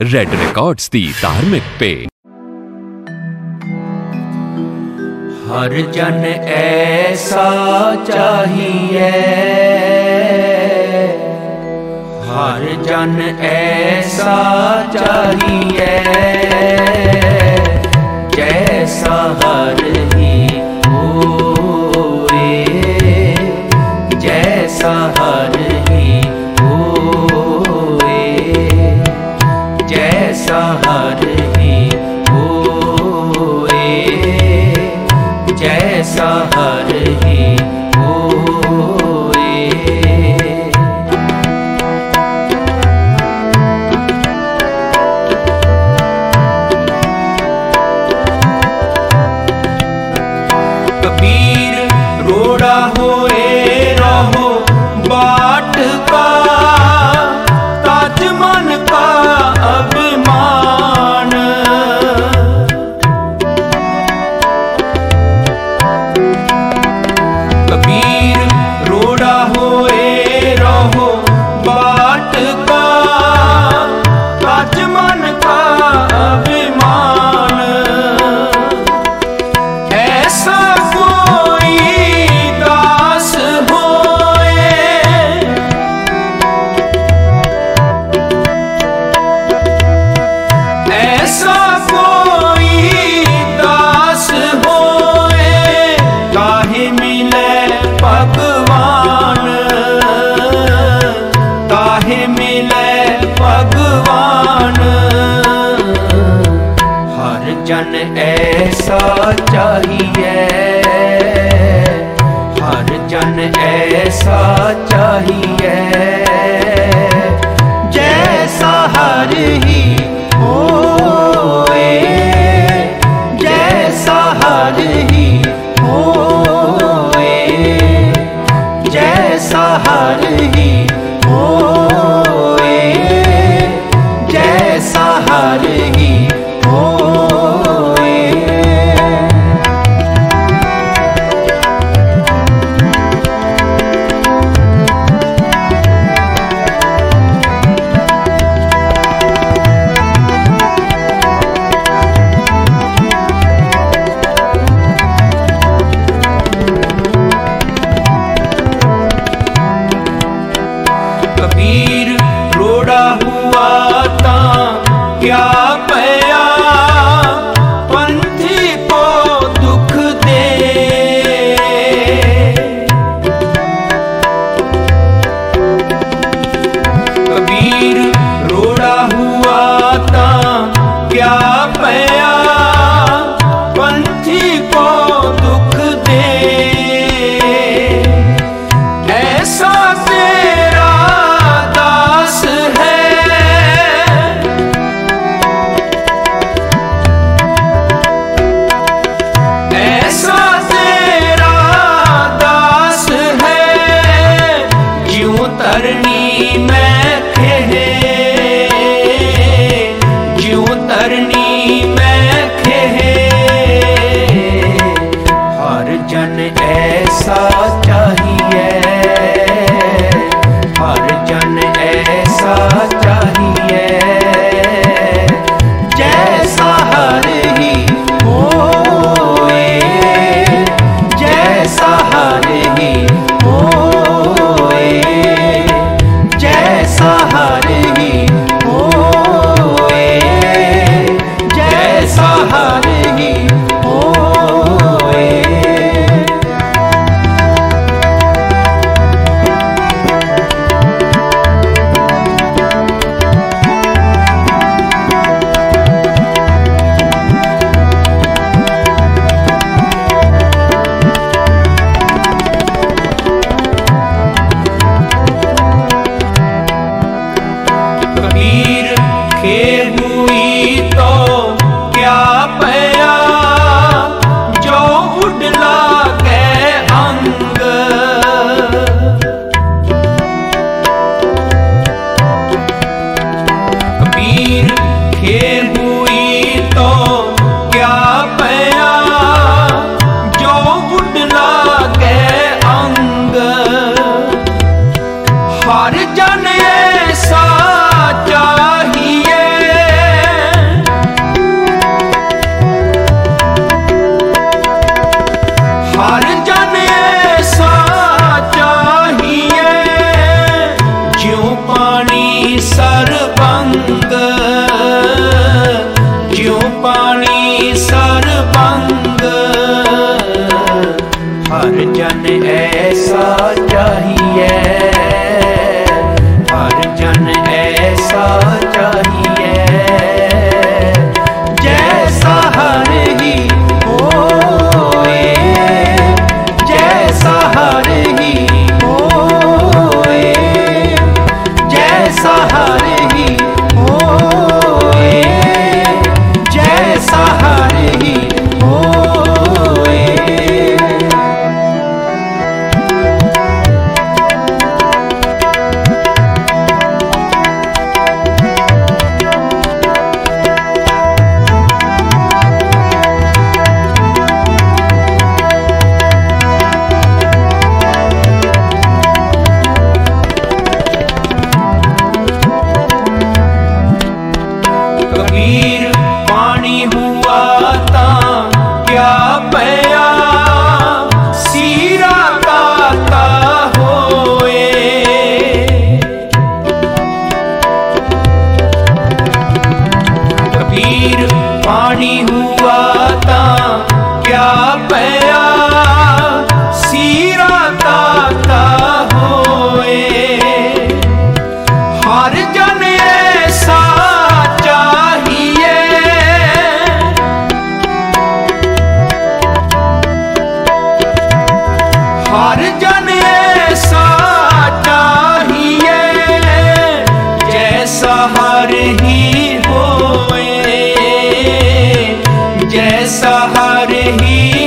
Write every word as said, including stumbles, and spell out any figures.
Red records दी धार्मिक पे। हर जन ऐसा चाहिए, हर जन ऐसा चाहिए, जैसा हर ही होए, जैसा हर ही होए, जैसा हर ही होए, जैसा हर ही होए। कबीर रोड़ा होए रहो बाट का, ताज मन का अभिमान। कबीर रोड़ा होए रहो बाट का, ताज मन का अभिमान। ऐसा कोई दास होए, ऐसा कोई दास होए, काहे मिले भगवान, काहे मिले भगवान। हर जन ऐसा चाहिए, हर जन ऐसा चाहिए, जैसा हर ही होए, जैसा हर ही होए, जैसा हर ही होए, जैसा हर ही होए। कबीर रोड़ा हुआ ता क्या पया, पंथी को दुख दे। कबीर रोड़ा हुआ ता क्या पया, पंथी को दुख दे। ऐसा तेरा दास है, जन ऐसा चाहिए, हर जन ऐसा चाहिए, जैसा हर ही होए, जैसा हर ही होए, जैसा हर ही होए, जैसा हर ही होए। कबीर पानी हुआ तां क्या पया, सीरा काका होए। कबीर पानी हुआ तां क्या पया, सीरा काका होए। हर जन ऐसा चाहिए, हर जन ऐसा चाहिए, जैसा हर ही होए, जैसा हर ही